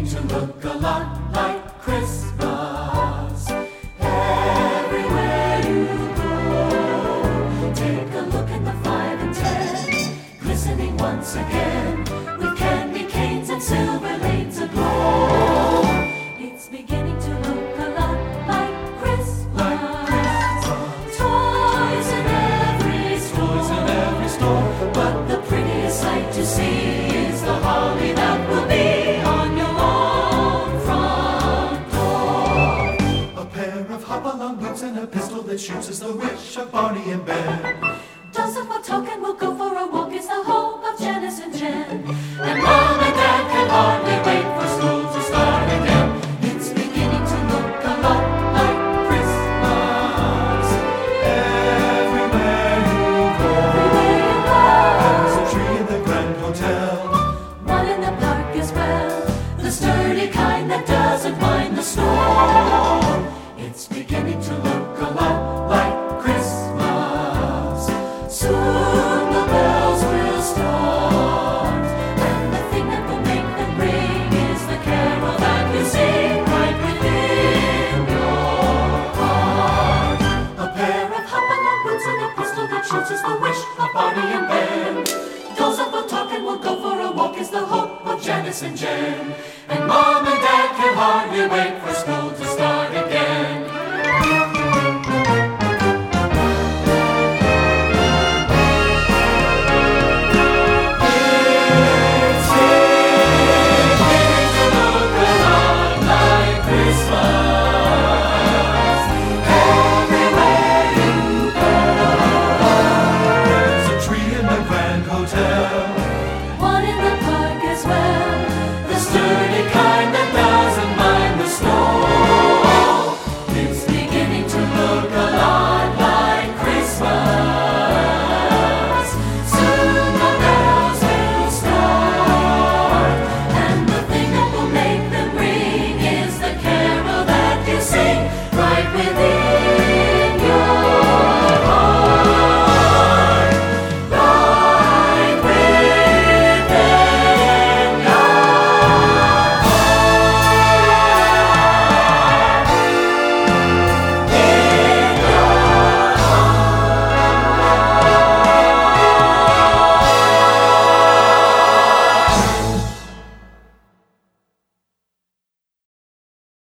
to look a lot like Christmas. Everywhere you go, take a look at the 5 and 10, glistening once again, with candy canes and silver lanes aglow. It's beginning to look a lot like Christmas. Toys in every store, but the prettiest sight to see is the holly that will be on your lawn front door. A pair of hop-along boots and a pistol that shoots is the wish of Barney and Ben. Doesn't what token we'll go for a walk is the hope of Janice and Jen. And Mom and Dad can hardly wait for school to start again. It's beginning to look a lot like Christmas. Everywhere you go, there's a tree in the Grand Hotel, one in the park as well, the sturdy kind that doesn't mind the snow. It's beginning to look a lot like Christmas. Soon the bells will start, and the thing that will make them ring is the carol that you sing right within your heart. A pair of hop-along boots and a pistol that shoots is the wish of Barney and Ben. Dolls up a talk and we'll go for a walk is the hope of Janice and Jen. And Mom and Dad can hardly wait for school to start again. One in the